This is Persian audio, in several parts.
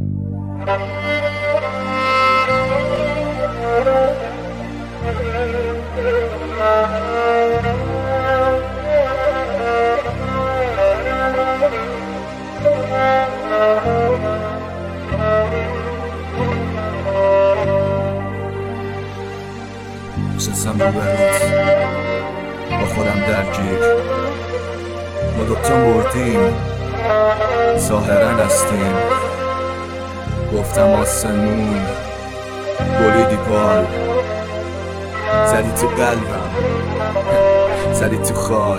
نشستم رو برات با خودم درگیر، ما دوتا مردیم ظاهرا هستیم. گفتم آسمون بریدی پال، زدی تو قلبم، زدی تو خال.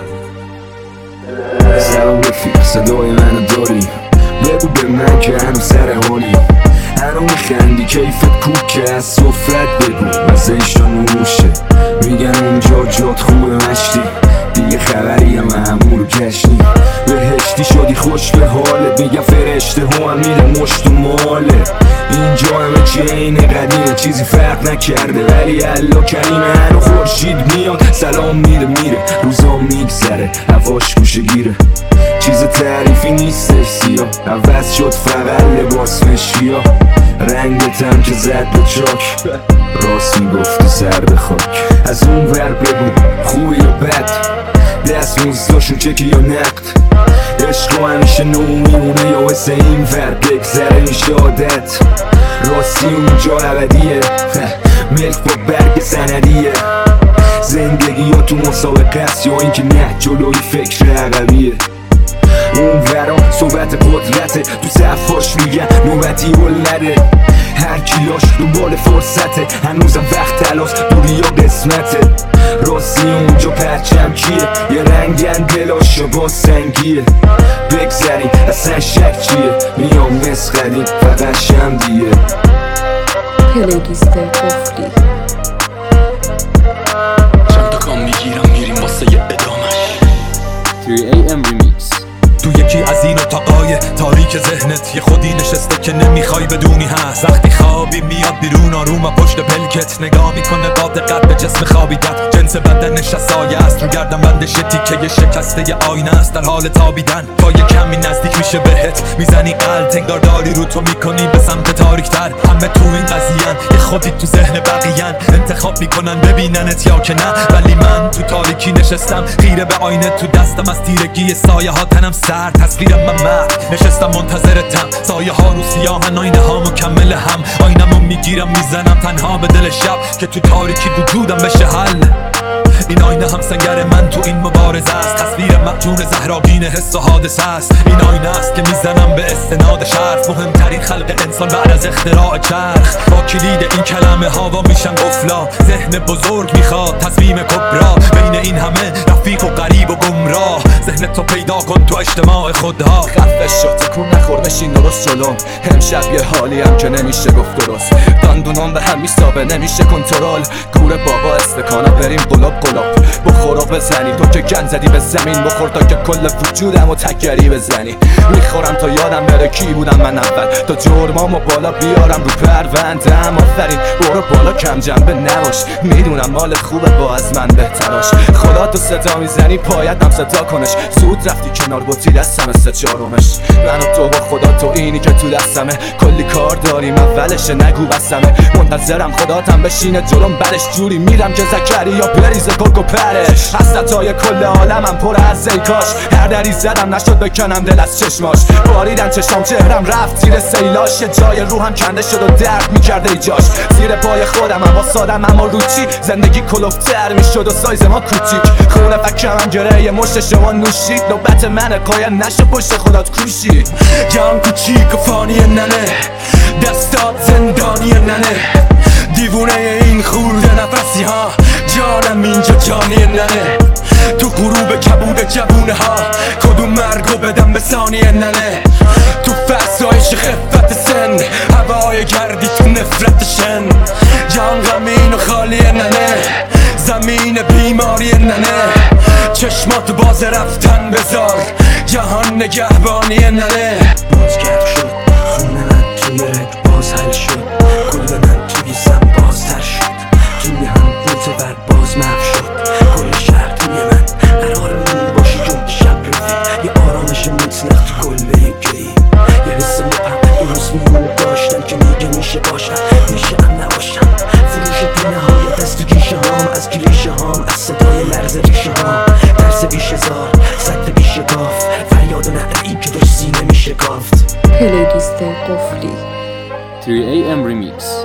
سلام رفیق، صدای منو داری؟ بگو به من که هنو سر حالی، هنو میخندی کیفت کوکه، از صفرت بگو مزهشان نوشه. میگن اونجا جات خوبه مشتی، دیگه خبری هم همون رو کشنی. بهشتی شدی خوش به حالت، میگن فرشته هم میره مشت و ماله. اینجا همه چی عین قدیمه، چیزی فرق نکرده ولی الله کریمه. هنو خورشید میاد سلام میره، روزا میگذره هواش گوشه گیره. چیز تعریفی نیستش سیاه، عوض شد فقط لباس مشکیا. رنگتم که زد به چاک، راست میگفتی سرد خاک. از اون ور بگو خوبی یا بد، دست موزداشون چکی یا نقد. عشق و همیشه نو میمونه یا واسه این ور بگذره میشه عادت. راستی اونجا ابدیه، ملک با برگ سندیه. زندگی یا تو مسابقه است یا اینکه نه جلوی فکر عقبیه. اون ورا صحبت قدرته، تو صفاش میگن نوبتی ولده. هر کیلاش دنبال فرصته، هنوزم وقت تلاس دوری یا قسمته. راستی اونجا پرچم کیه، یه رنگن دلاش با سنگیه. بگذریم اصلا شک چیه، میام مسخریم فقط شمدیه. پلیلیست قفلی چند تا کام میگیرم میریم واسه یه ادامش. 3AM Remix. تو یکی از این اتاقای تاریک ذهنت یه خودی نشسته که نمیخوای بدونی هست. وقتی خوابی میاد بیرون آروم پشت پلکت، نگاه میکنه با دقت به جسم خوابیدت. جنس بدنش از سایه است، رو گردن بندش تیکه شکسته ی آینه است در حال تابیدن. تا یه کمی نزدیک میشه بهت میزنی قلب، انگار داری رو تو میکنی به سمت تاریکتر. همه تو این قضیه‌ن، یه خودی تو ذهن بقیه‌ن، انتخاب میکنن ببیننت یا که نه. ولی من تو تاریکی نشستم خیره به آینه، تو دستم از تیرگی سایه ها تنم سرد. تصویرم من مرد نشستم منتظرتم، سایه ها رو سیاهن آینه ها مکمل هم. آینمو میگیرم میزنم تنها به دل شب که تو تاریکی وجودم بشه حل. این آینه هم سنگر من تو این مبارزه است، تصویر مهجور زهراگین حس و حادثه است. این آینه است که میزنم به استناد شرف، مهمترین خلق انسان بعد از اختراع چرخ. با کلید این کلمه هوا میشن قفلا، ذهن بزرگ میخواد تصمیم کبرا. بین این همه رفیق و غریب و گمراه، ذهن تو پیدا کن تو اجتماع خودها. خفه شد تکون نخور بشین درست جلوم، امشب یه حالی هم که نمیشه گفت درست. دندونام به هم میسابه نمیشه کنترل، گور بابا استکانا بریم قلاب بخور و بزنی. تو که گند زدی به زمین بخور تا که کل وجودم و تکری بزنی. میخورم تا یادم بره کی بودم من اول، تا جرمامو بالا بیارم رو پروندم. آفرین برو بالا کم جنبه نباش، میدونم مالت خوبه با از من بهتراش. خدا تو صدا میزنی پایت هم صدا کنش، زود رفتی کنار بطی دستم سه چهارمش. من و تو با خدا تو اینی که تو دستمه، کلی کار داریم اولش نگو بسمه. منتظرم خداتم بشینه جلوم بعدش جوری میرم که زکریا بریزه گرگ و پرش. حسرتای کل عالمم پر از ایکاش، هر دری زدم نشد بکنم دل از چشماش. باریدن چشام چهرم رفت زیر سیلاش، یه جای روحم کنده شد و درد میکرده ای جاش. زیر پای خودم هم واسادم اما رو چی، زندگی کلوفتر میشد و سایز ما کوچیک. خونه فکرم هم گره مشت شما نوشید، نوبت منه قایم نشو پشت خودت کوشید. جان کوچیک و فانی ننه، دستات زندانی ننه. دیوونه این خورده نفسی ها، جانم اینجا جانی ننه. تو غروب کبود جوونه ها، کدوم مرگو بدم به ثانیه ننه. تو فرسایش خفت سن، هوای گردی تو نفرت شن. جان غمین و خالی ننه، زمین بیماری ننه. چشمات باز رفتن بذار، جهان نگهبانی ننه. باز گرد شد خونه من توی رگ، باز حل شد کل من توی زن بازتر شد. توی هم روزور باز محو شد، کل شهر توی من قرار من باشی جون شب رفی. یه آرامش مطلق تو کل یک گری، یه حس مبهم درست میمونه پلیلیست قفلی 3am remix